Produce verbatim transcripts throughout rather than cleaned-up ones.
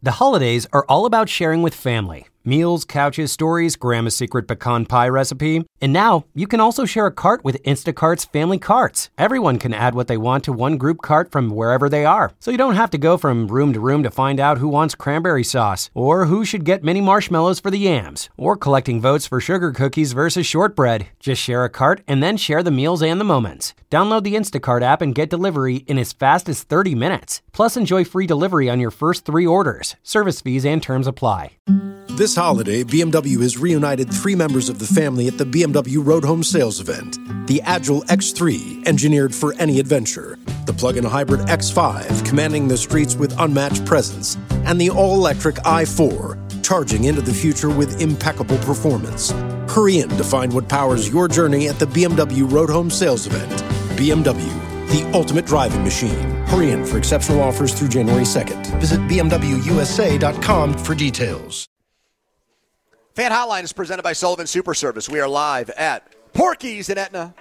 The holidays are all about sharing with family. Meals, couches, stories, Grandma's secret pecan pie recipe. And now, you can also share a cart with Instacart's Family Carts. Everyone can add what they want to one group cart from wherever they are. So you don't have to go from room to room to find out who wants cranberry sauce, or who should get mini marshmallows for the yams, or collecting votes for sugar cookies versus shortbread. Just share a cart and then share the meals and the moments. Download the Instacart app and get delivery in as fast as thirty minutes. Plus, enjoy free delivery on your first three orders. Service fees and terms apply. This holiday, B M W has reunited three members of the family at the B M W Road Home Sales Event. The Agile X three, engineered for any adventure. The plug-in hybrid X five, commanding the streets with unmatched presence. And the all-electric i four, charging into the future with impeccable performance. Hurry in to find what powers your journey at the B M W Road Home Sales Event. B M W, the ultimate driving machine. Hurry in for exceptional offers through January second. Visit B M W U S A dot com for details. Fan Hotline is presented by Sullivan Super Service. We are live at Porky's in Etna.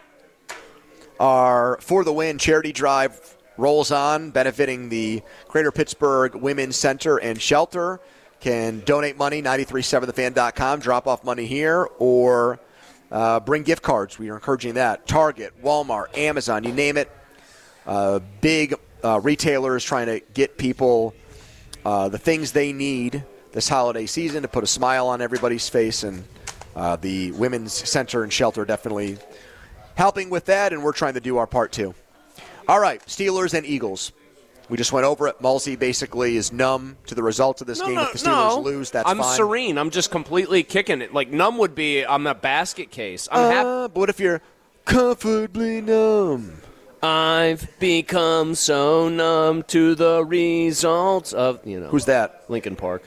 Our For the Win charity drive rolls on, benefiting the Greater Pittsburgh Women's Center and Shelter. Can donate money, nine three seven the fan dot com, drop off money here, or uh, bring gift cards. We are encouraging that. Target, Walmart, Amazon, you name it. Uh, big uh, retailers trying to get people uh, the things they need this holiday season to put a smile on everybody's face, and uh, the Women's Center and Shelter definitely helping with that, and we're trying to do our part too. All right, Steelers and Eagles. We just went over it. Mulsey basically is numb to the results of this no, game. No, if the Steelers no. lose, that's I'm fine. I'm serene. I'm just completely kicking it. Like, numb would be on the basket case. I'm uh, happy. But what if you're comfortably numb? I've become so numb to the results of, you know. Who's that? Linkin Park.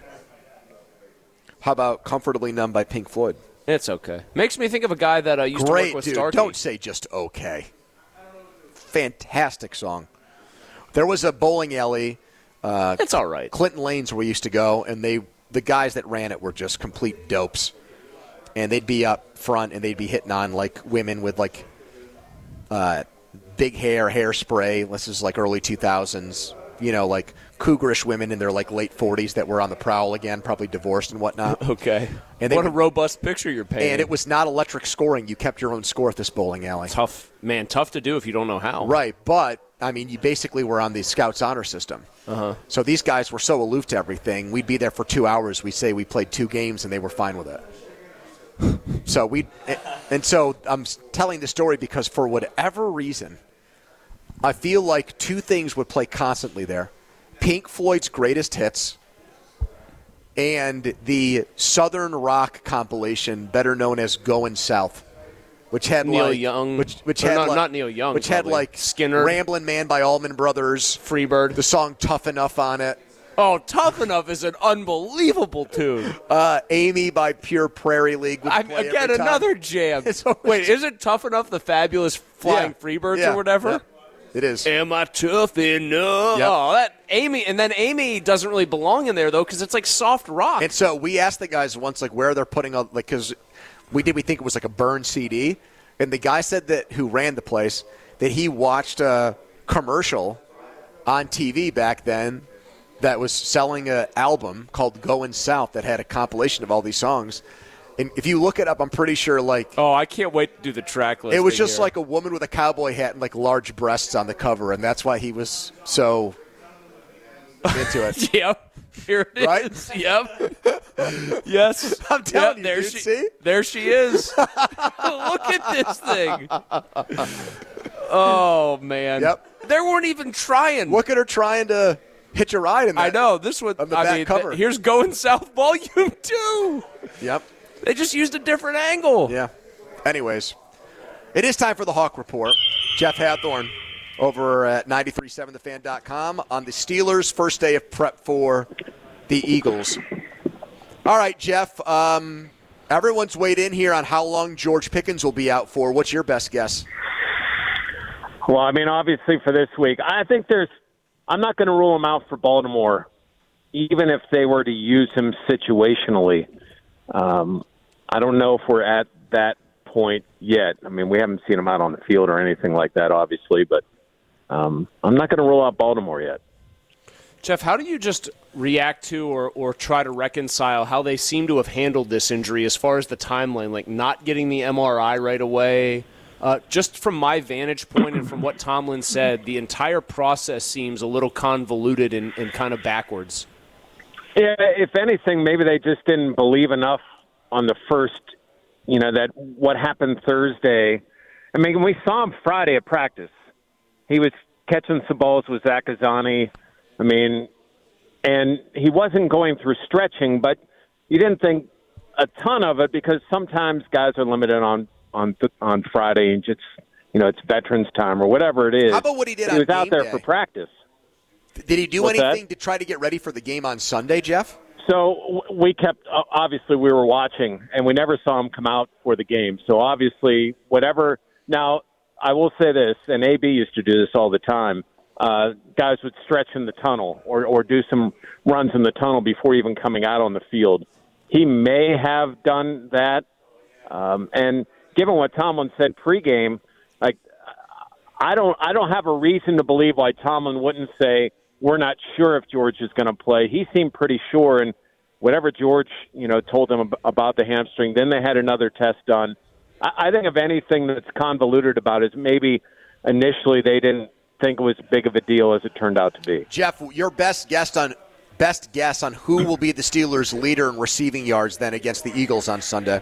How about Comfortably Numb by Pink Floyd? It's okay. Makes me think of a guy that uh, used Great, to work with dude. Starkey. Don't say just okay. Fantastic song. There was a bowling alley. Uh, it's all right. Clinton Lanes where we used to go, and they the guys that ran it were just complete dopes. And they'd be up front, and they'd be hitting on, like, women with, like, uh, big hair, hairspray. This is, like, early two thousands. You know, like, cougarish women in their, like, late forties that were on the prowl again, probably divorced and whatnot. Okay. And they what would, a robust picture you're painting. And it was not electric scoring. You kept your own score at this bowling alley. Tough, man, tough to do if you don't know how. Right, but, I mean, you basically were on the Scouts honor system. Uh-huh. So these guys were so aloof to everything. We'd be there for two hours. We'd say we played two games, and they were fine with it. So we, and so I'm telling the story because for whatever reason, I feel like two things would play constantly there. Pink Floyd's greatest hits and the Southern rock compilation, better known as Goin' South, which had Neil like, Young, which, which or had not, like, not Neil Young, which probably. had like Skinner, Ramblin' Man by Allman Brothers, Freebird, the song Tough Enough on it. Oh, Tough Enough is an unbelievable tune. Uh, Amy by Pure Prairie League. Would I, play again, every time. another jam. Always, Wait, isn't Tough Enough the fabulous Flying yeah. Freebirds yeah. or whatever? Yeah. It is. Am I tough enough? Yep. Oh, that Amy, and then Amy doesn't really belong in there though because it's like soft rock. And so we asked the guys once, like, where they're putting up, like, because we did we think it was like a burned C D, and the guy said that who ran the place that he watched a commercial on T V back then that was selling an album called Goin' South that had a compilation of all these songs. And if you look it up, I'm pretty sure, like... Oh, I can't wait to do the track list. It was just here. like a woman with a cowboy hat and, like, large breasts on the cover, and that's why he was so into it. Yep. Here it right? is. Yep. Yes. I'm telling yep, you, there dude, she, see? There she is. Look at this thing. Oh, man. Yep. They weren't even trying. Look at her trying to hitch a ride in that. I know. This would, on the I back mean, cover. th- here's Goin' South Volume two. Yep. They just used a different angle. Yeah. Anyways, it is time for the Hawk Report. Jeff Hathorn over at nine three seven the fan dot com on the Steelers' first day of prep for the Eagles. All right, Jeff. Um, everyone's weighed in here on how long George Pickens will be out for. What's your best guess? Well, I mean, obviously for this week, I think there's – I'm not going to rule him out for Baltimore, even if they were to use him situationally. Um, I don't know if we're at that point yet. I mean, we haven't seen him out on the field or anything like that, obviously, but um, I'm not going to rule out Baltimore yet. Jeff, how do you just react to or, or try to reconcile how they seem to have handled this injury as far as the timeline, like not getting the M R I right away? Uh, just from my vantage point and from what Tomlin said, the entire process seems a little convoluted and, and kind of backwards. Yeah, if anything, maybe they just didn't believe enough on the first, you know, that what happened Thursday. I mean, we saw him Friday at practice. He was catching some balls with Zach Azzani. I mean, and he wasn't going through stretching, but you didn't think a ton of it because sometimes guys are limited on on on Friday and just, you know, it's veterans time or whatever it is. How about what he did he on was out game there day? for practice. Did he do What's anything that? to try to get ready for the game on Sunday, Jeff? So we kept, obviously we were watching, and we never saw him come out for the game. So obviously, whatever. Now, I will say this, and A B used to do this all the time. Uh, guys would stretch in the tunnel or, or do some runs in the tunnel before even coming out on the field. He may have done that. Um, and given what Tomlin said pregame, like I don't, I don't have a reason to believe why Tomlin wouldn't say we're not sure if George is going to play. He seemed pretty sure, and whatever George, you know, told them about the hamstring. Then they had another test done. I, I think if anything that's convoluted about it is maybe initially they didn't think it was as big of a deal as it turned out to be. Jeff, your best guess on best guess on who will be the Steelers' leader in receiving yards then against the Eagles on Sunday?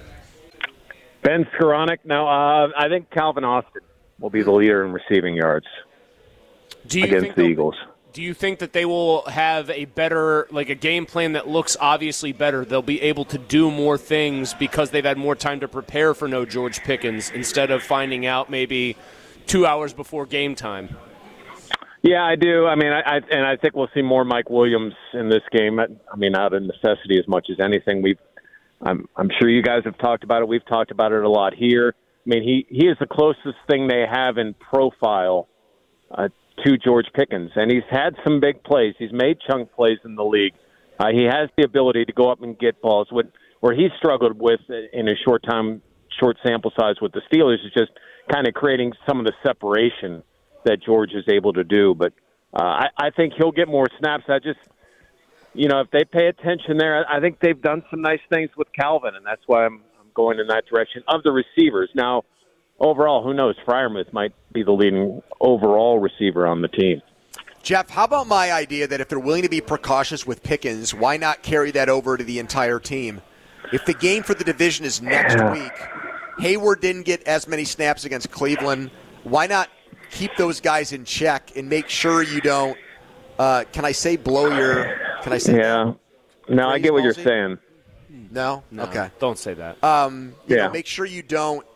Ben Skoranek? No, uh, I think Calvin Austin will be the leader in receiving yards do you against think the Eagles. Do you think that they will have a better, like a game plan that looks obviously better? They'll be able to do more things because they've had more time to prepare for no George Pickens instead of finding out maybe two hours before game time? Yeah, I do. I mean, I, I and I think we'll see more Mike Williams in this game. I mean, out of necessity as much as anything. We've, I'm, I'm sure you guys have talked about it. We've talked about it a lot here. I mean, he, he is the closest thing they have in profile uh, to George Pickens, and he's had some big plays. He's made chunk plays in the league. Uh, he has the ability to go up and get balls. What where he struggled with in a short time, short sample size with the Steelers is just kind of creating some of the separation that George is able to do. But uh, I, I think he'll get more snaps. I just, you know, if they pay attention there, I think they've done some nice things with Calvin, and that's why I'm, I'm going in that direction of the receivers. Now, overall, who knows? Freiermuth might be the leading overall receiver on the team. Jeff, how about my idea that if they're willing to be precautious with Pickens, why not carry that over to the entire team? If the game for the division is next Yeah. week, Hayward didn't get as many snaps against Cleveland, why not keep those guys in check and make sure you don't, uh, can I say blow your, can I say Yeah. No, I get what you're Ballsy? saying. No? No, Okay. don't say that. Um, you Yeah. know, make sure you don't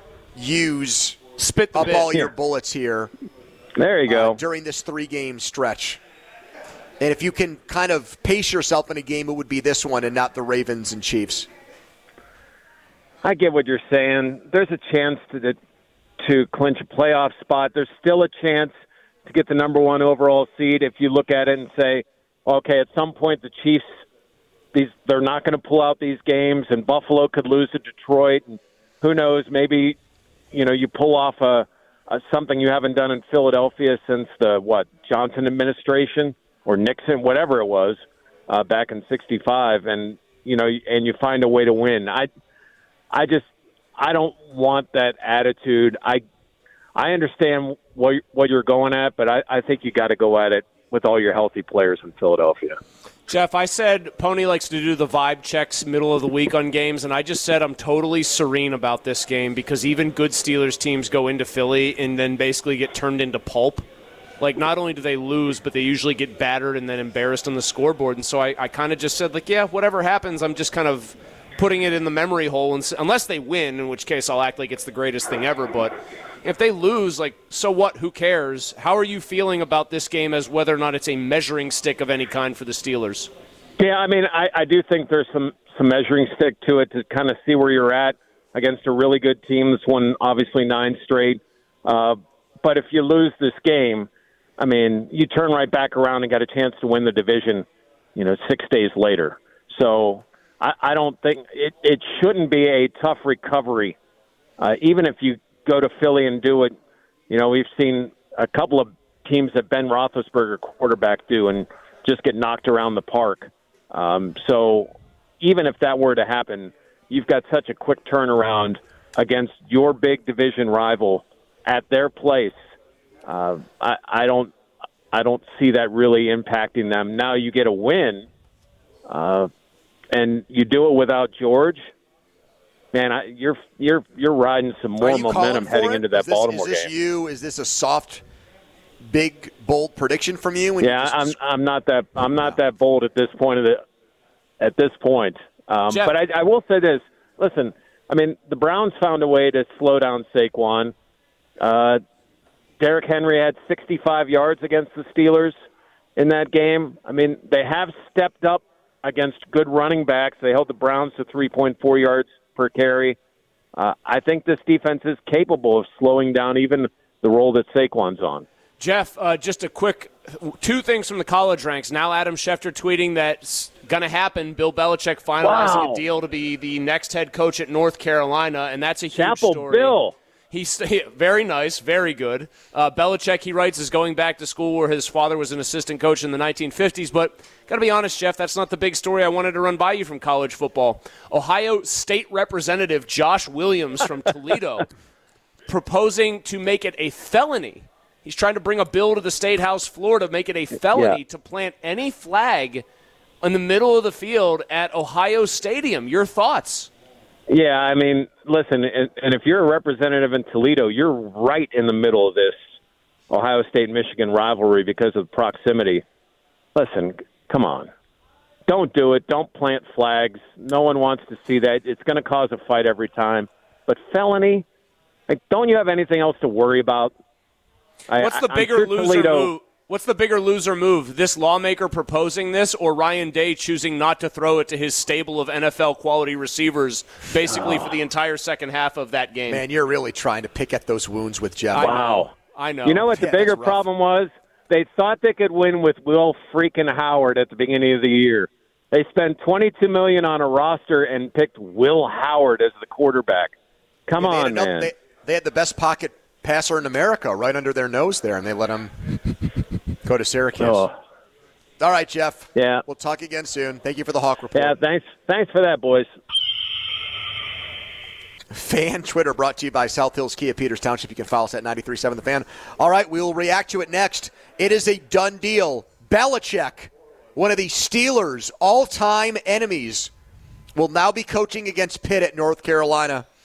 use Spit the up bit. all your Yeah. bullets here There you uh, go. during this three-game stretch. And if you can kind of pace yourself in a game, it would be this one and not the Ravens and Chiefs. I get what you're saying. There's a chance to to clinch a playoff spot. There's still a chance to get the number one overall seed if you look at it and say, okay, at some point the Chiefs, these they're not going to pull out these games, and Buffalo could lose to Detroit, and who knows, maybe you know you pull off a, a something you haven't done in Philadelphia since the what Johnson administration or Nixon, whatever it was, uh, back in sixty-five, and you know, and you find a way to win. I. I just I don't want that attitude. I I understand what what you're going at, but I, I think you got to go at it with all your healthy players in Philadelphia. Jeff, I said Pony likes to do the vibe checks middle of the week on games, and I just said I'm totally serene about this game because even good Steelers teams go into Philly and then basically get turned into pulp. Like, not only do they lose, but they usually get battered and then embarrassed on the scoreboard. And so I, I kind of just said, like, yeah, whatever happens, I'm just kind of putting it in the memory hole, and unless they win, in which case I'll act like it's the greatest thing ever. But if they lose, like, so what? Who cares? How are you feeling about this game as whether or not it's a measuring stick of any kind for the Steelers? Yeah, I mean, I, I do think there's some, some measuring stick to it to kind of see where you're at against a really good team that's won, obviously, nine straight. Uh, but if you lose this game, I mean, you turn right back around and got a chance to win the division, you know, six days later. So I, I don't think it, it shouldn't be a tough recovery. Uh, even if you go to Philly and do it, you know, we've seen a couple of teams that Ben Roethlisberger quarterback do, and just get knocked around the park. Um, so even if that were to happen, you've got such a quick turnaround against your big division rival at their place. Uh, I, I don't, I don't see that really impacting them. Now you get a win, uh, and you do it without George. Man, I, you're you're you're riding some more momentum heading into that is this, Baltimore game. Is this game. you? Is this a soft, big, bold prediction from you? When yeah, you just... I'm I'm not that I'm not that bold at this point of the at this point. Um, but I, I will say this: listen, I mean, the Browns found a way to slow down Saquon. Uh, Derrick Henry had sixty-five yards against the Steelers in that game. I mean, they have stepped up against good running backs. They held the Browns to three point four yards per carry. Uh, I think this defense is capable of slowing down even the role that Saquon's on. Jeff, uh, just a quick two things from the college ranks. Now Adam Schefter tweeting that's going to happen. Bill Belichick finalizing wow. a deal to be the next head coach at North Carolina, and that's a huge Chapel story. Bill. He's very nice, very good. Uh, Belichick, he writes, is going back to school where his father was an assistant coach in the nineteen fifties. But got to be honest, Jeff, that's not the big story I wanted to run by you from college football. Ohio State Representative Josh Williams from Toledo proposing to make it a felony. He's trying to bring a bill to the State House floor to make it a felony yeah. to plant any flag in the middle of the field at Ohio Stadium. Your thoughts? Yeah, I mean, listen, and, and if you're a representative in Toledo, you're right in the middle of this Ohio State-Michigan rivalry because of proximity. Listen, come on. Don't do it. Don't plant flags. No one wants to see that. It's going to cause a fight every time. But felony, like, don't you have anything else to worry about? What's the I, bigger sure loser Toledo, move? What's the bigger loser move? This lawmaker proposing this, or Ryan Day choosing not to throw it to his stable of N F L quality receivers, basically for the entire second half of that game? Man, you're really trying to pick at those wounds with Jeff. I wow, know. I know. You know what the Yeah, bigger that's rough. problem was? They thought they could win with Will freaking Howard at the beginning of the year. They spent twenty-two million dollars on a roster and picked Will Howard as the quarterback. Come Yeah, they on, had enough- man. They, they had the best pocket passer in America right under their nose there, and they let him go to Syracuse. Oh. All right, Jeff. Yeah. We'll talk again soon. Thank you for the Hawk Report. Yeah, thanks. Thanks for that, boys. Fan Twitter brought to you by South Hills Kia, Peters Township. You can follow us at ninety-three point seven The Fan. All right, we will react to it next. It is a done deal. Belichick, one of the Steelers' all-time enemies, will now be coaching against Pitt at North Carolina.